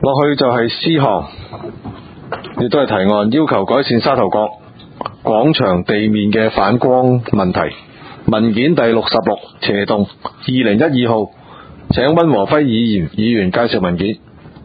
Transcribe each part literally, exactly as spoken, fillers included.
落去就係 C 項，亦都係提案，要求改善沙頭角廣場地面嘅反光問題。文件第六十六，斜動二零一二號，請溫和輝議員議員介紹文件。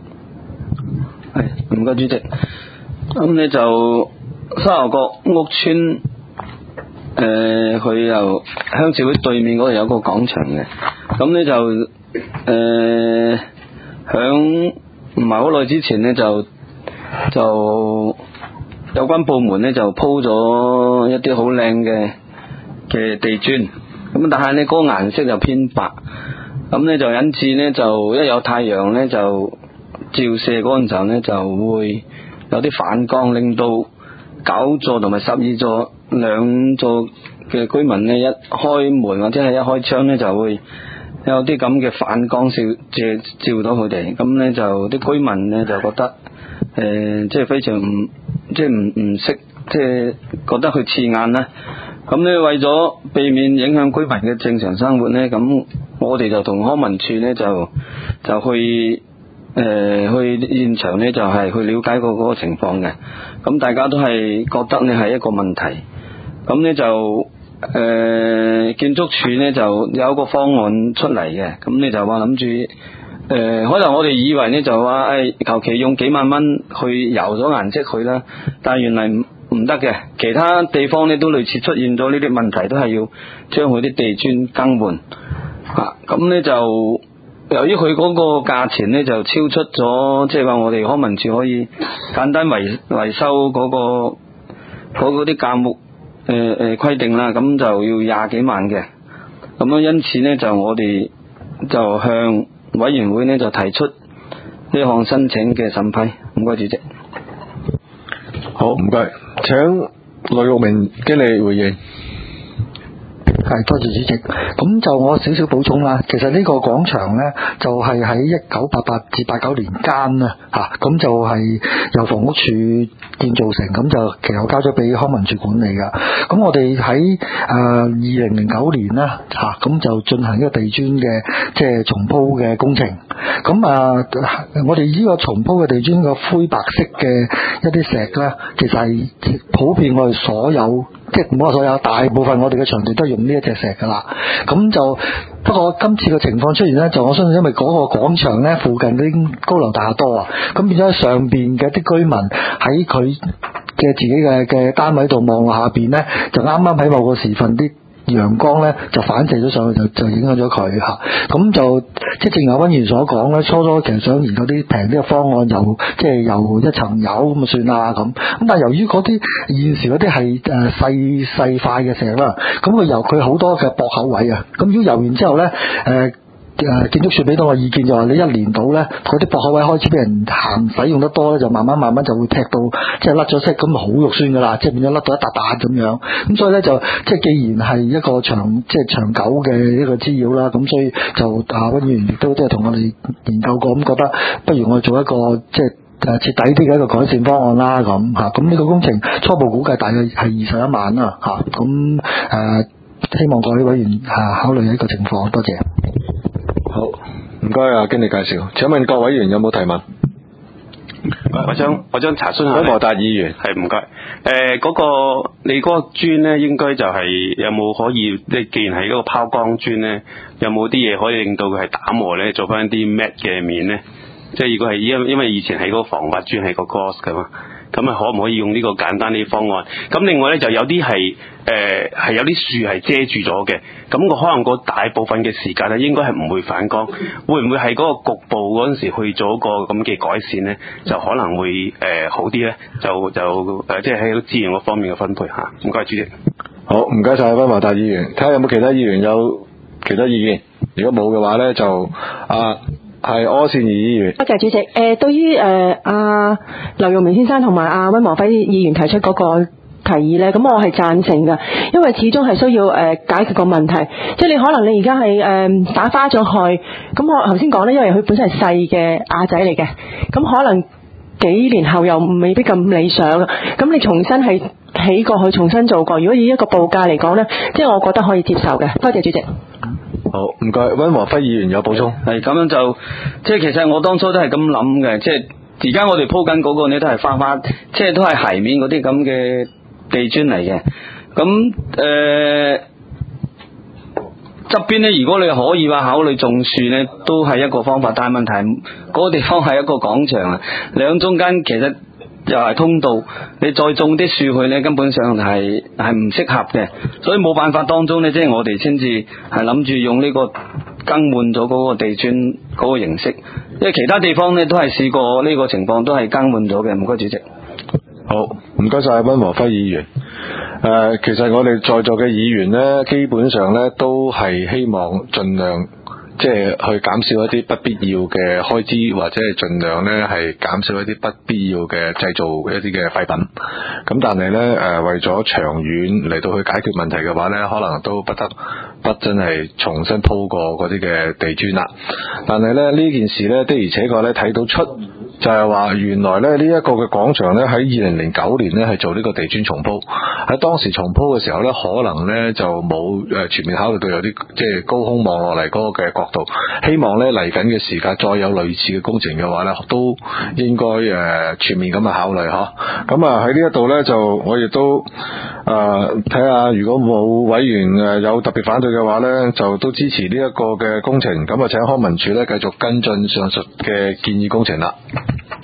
係，唔該主席。咁呢就沙頭角屋村，誒佢又鄉事會對面嗰度有個廣場嘅，咁呢就誒響唔係好耐之前呢，就就有關部門呢就鋪咗一啲好靚嘅嘅地磚，咁但係呢嗰個顏色就偏白，咁呢就引致呢就一有太陽呢就照射嗰陣時候呢就會有啲反光，令到九座同埋十二座兩座嘅居民呢一開門或者係一開窗呢就會有啲咁嘅反光照照照到佢哋，咁呢就啲居民呢就覺得誒即係非常唔即係唔唔識即係覺得佢刺眼啦。咁呢為咗避免影響居民嘅正常生活呢，咁我哋就同康文署呢就就去誒、呃、去現場呢就係、是、去了解過嗰個情況嘅。咁大家都係覺得呢係一個問題，咁呢就誒、呃、建築署呢就有一個方案出嚟嘅，咁你就話諗住誒可能我哋以為呢就話誒求其用幾萬蚊去油咗顏色佢啦，但係原來唔唔得嘅，其他地方呢都類似出現咗呢啲問題，都係要將佢啲地磚更換啊。咁呢就由於佢嗰個價錢呢就超出咗，即係話我哋康文署可以簡單維維修嗰、嗰個嗰啲價目誒誒規定啦，咁就要廿幾萬嘅。咁樣因此呢就我哋就向委員會呢就提出呢項申請嘅審批。唔該主席。 好，唔該，請雷玉明經理回應。 係，多謝主席。咁就我少少補充啦。其實呢個廣場呢，就係喺一九八八至八九年間啊，嚇咁就係由房屋署建造成，咁就其實我交咗俾康文署管理噶。咁我哋喺誒二零零九年啦，嚇咁就進行一個地磚嘅即係重鋪嘅工程。咁啊，我哋呢個重鋪嘅地磚個灰白色嘅一啲石咧，其實係普遍我哋所有。即係唔好話所有，大部分我哋嘅場地都係用呢一隻石噶啦。咁就不過今次嘅情況出現呢，就我相信因為嗰個廣場呢附近啲高樓大廈多啊，咁變咗喺上邊嘅啲居民喺佢嘅自己嘅嘅單位度望落下邊呢，就啱啱喺某個時分啲陽光咧就反射咗上去，就就影響咗佢嚇。咁就即係正如阿溫議員所講咧，初初其實想研究啲平啲嘅方案，又即係又一層油咁啊算啦咁。咁但係由於嗰啲現時嗰啲係誒細細塊嘅石啦，咁佢由佢好多嘅駁口位啊，咁如果油完之後咧誒。呃誒建築署俾到我意見就話，你一年到咧，嗰啲駁口位開始俾人行使用得多咧，就慢慢慢慢就會踢到即係甩咗色，咁好肉酸噶啦，即係變咗甩到一笪笪咁樣。咁所以咧就即係既然係一個長即係長久嘅一個滋擾啦，咁所以就啊溫議員亦都即係同我哋研究過，咁覺得不如我哋做一個即係誒徹底啲嘅一個改善方案啦咁嚇。咁呢個工程初步估計大約係二十一萬啦嚇。咁、啊、誒希望各位委員啊考慮一個情況，多謝。 好，唔該啊，經理介紹。請問各委員有冇提問？ 我想我想查詢下。 溫和達議員係唔該。誒、呃，嗰、那個你嗰個磚咧，應該就係有冇可以？即係既然係嗰個拋光磚咧，有冇啲嘢可以令到佢係打磨咧，做翻啲 matte 嘅面咧？即係如果係因因為以前係嗰個防滑磚係個 gloss 噶嘛。咁啊，可唔可以用呢個簡單啲方案？咁另外咧，就有啲係誒係有啲樹係遮住咗嘅，咁個可能個大部分嘅時間咧，應該係唔會反光，會唔會係嗰個局部嗰陣時去做個咁嘅改善咧，就可能會誒、呃、好啲咧？就就誒即係喺資源嗰方面嘅分配嚇。唔該，主席。 好，唔該晒溫華達議員，睇下有冇其他議員有其他意見。如果冇嘅話咧，就啊。係柯倩怡議員。多謝主席。誒、呃，對於誒阿劉玉明先生同埋阿溫和輝議員提出嗰個提議咧，咁我係贊成㗎，因為始終係需要誒、呃、解決個問題。即係你可能你而家係誒打花咗去，咁我頭先講咧，因為佢本身係細嘅亞仔嚟嘅，咁可能幾年後又未必咁理想。咁你重新係起過去，重新做過，如果以一個報價嚟講咧，即係我覺得可以接受嘅。多謝主席。 好， 好，唔該，溫和輝議員有補充。 係咁樣就，即係其實我當初都係咁諗嘅，即係而家我哋鋪緊嗰個呢都係花花，即係都係鞋面嗰啲咁嘅地磚嚟嘅。咁誒側邊呢，如果你可以話考慮種樹呢，都係一個方法。但係問題嗰個地方係一個廣場啊，兩中間其實又係通道，你再種啲樹去呢，根本上係係唔適合嘅。所以冇辦法當中呢，即係我哋先至係諗住用呢個更換咗嗰個地磚嗰個形式，因為其他地方呢都係試過呢個情況，都係更換咗嘅。唔該主席。 好，唔該晒溫和輝議員。誒、呃，其實我哋在座嘅議員呢，基本上呢都係希望盡量即係去減少一啲不必要嘅開支，或者係盡量呢係減少一啲不必要嘅製造一啲嘅廢品。咁但係呢，誒、呃，為咗長遠嚟到去解決問題嘅話呢，可能都不得不真係重新鋪過嗰啲嘅地磚啦。但係呢，呢件事呢，的而且確呢睇到出。就係話原來咧呢一個嘅廣場咧喺二零零九年咧係做呢個地磚重鋪，喺當時重鋪嘅時候咧可能咧就冇誒全面考慮到有啲即係高空望落嚟嗰個嘅角度，希望咧嚟緊嘅時間再有類似嘅工程嘅話咧都應該誒全面咁去考慮嗬。咁啊喺呢一度咧就我亦都誒睇下如果冇委員誒有特別反對嘅話咧，就都支持呢一個嘅工程。咁啊請康文署咧繼續跟進上述嘅建議工程啦。